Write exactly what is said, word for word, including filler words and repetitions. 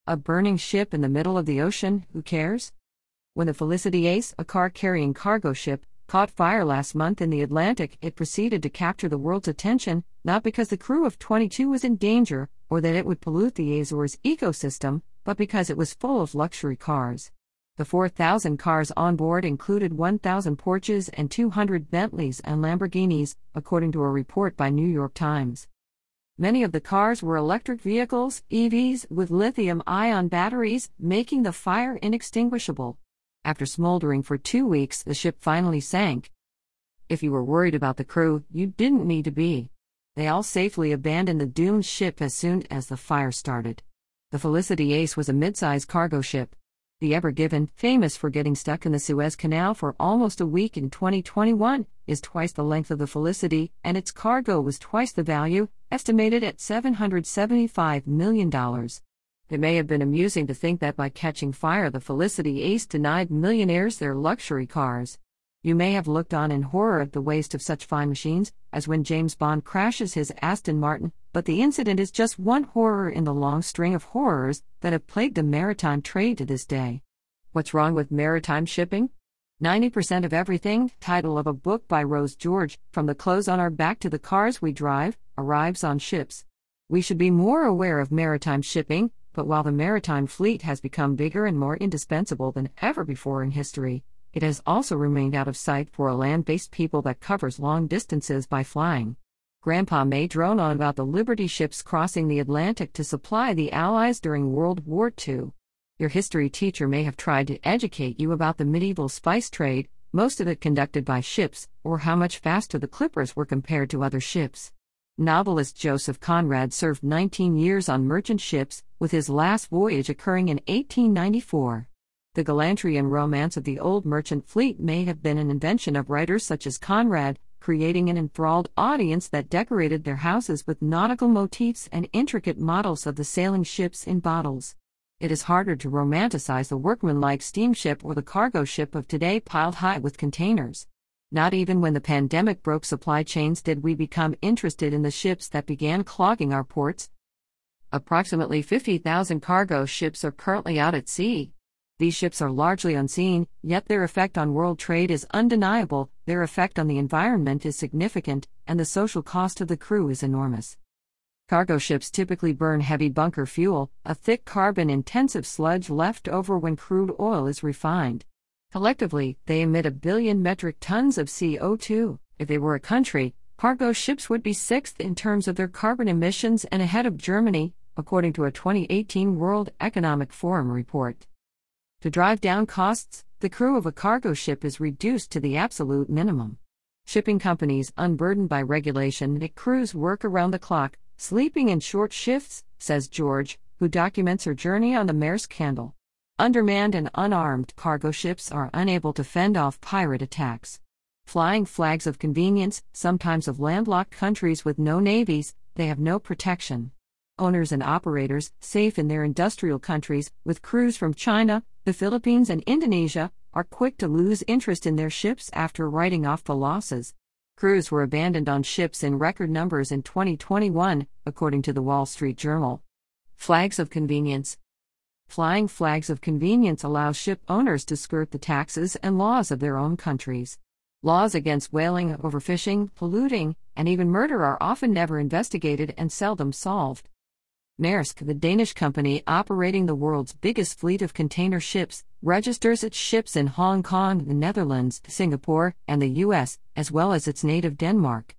A burning ship in the middle of the ocean, who cares? When the Felicity Ace, a car-carrying cargo ship, caught fire last month in the Atlantic, it proceeded to capture the world's attention, not because the crew of twenty-two was in danger, or that it would pollute the Azores' ecosystem, but because it was full of luxury cars. The four thousand cars on board included one thousand Porsches and two hundred Bentleys and Lamborghinis, according to a report by New York Times. Many of the cars were electric vehicles, E Vs, with lithium-ion batteries, making the fire inextinguishable. After smoldering for two weeks, the ship finally sank. If you were worried about the crew, you didn't need to be. They all safely abandoned the doomed ship as soon as the fire started. The Felicity Ace was a mid-size cargo ship. The Ever Given, famous for getting stuck in the Suez Canal for almost a week in twenty twenty-one, is twice the length of the Felicity, and its cargo was twice the value, estimated at seven hundred seventy-five million dollars. It may have been amusing to think that by catching fire the Felicity Ace denied millionaires their luxury cars. You may have looked on in horror at the waste of such fine machines, as when James Bond crashes his Aston Martin, but the incident is just one horror in the long string of horrors that have plagued the maritime trade to this day. What's wrong with maritime shipping? ninety percent of everything, title of a book by Rose George, from the clothes on our back to the cars we drive, arrives on ships. We should be more aware of maritime shipping, but while the maritime fleet has become bigger and more indispensable than ever before in history, it has also remained out of sight for a land-based people that covers long distances by flying. Grandpa may drone on about the Liberty ships crossing the Atlantic to supply the Allies during World War Two. Your history teacher may have tried to educate you about the medieval spice trade, most of it conducted by ships, or how much faster the clippers were compared to other ships. Novelist Joseph Conrad served nineteen years on merchant ships, with his last voyage occurring in eighteen ninety-four. The gallantry and romance of the old merchant fleet may have been an invention of writers such as Conrad, creating an enthralled audience that decorated their houses with nautical motifs and intricate models of the sailing ships in bottles. It is harder to romanticize the workmanlike steamship or the cargo ship of today piled high with containers. Not even when the pandemic broke supply chains did we become interested in the ships that began clogging our ports. Approximately fifty thousand cargo ships are currently out at sea. These ships are largely unseen, yet their effect on world trade is undeniable, their effect on the environment is significant, and the social cost of the crew is enormous. Cargo ships typically burn heavy bunker fuel, a thick carbon-intensive sludge left over when crude oil is refined. Collectively, they emit a billion metric tons of C O two. If they were a country, cargo ships would be sixth in terms of their carbon emissions and ahead of Germany, according to a twenty eighteen World Economic Forum report. To drive down costs, the crew of a cargo ship is reduced to the absolute minimum. Shipping companies, unburdened by regulation, make crews work around the clock, sleeping in short shifts, says George, who documents her journey on the Maersk Handel. Undermanned and unarmed cargo ships are unable to fend off pirate attacks. Flying flags of convenience, sometimes of landlocked countries with no navies, they have no protection. Owners and operators, safe in their industrial countries, with crews from China, the Philippines and Indonesia, are quick to lose interest in their ships after writing off the losses. Crews were abandoned on ships in record numbers in twenty twenty-one, according to the Wall Street Journal. Flags of convenience. Flying flags of convenience allow ship owners to skirt the taxes and laws of their own countries. Laws against whaling, overfishing, polluting, and even murder are often never investigated and seldom solved. Maersk, the Danish company operating the world's biggest fleet of container ships, registers its ships in Hong Kong, the Netherlands, Singapore, and the U S, as well as its native Denmark.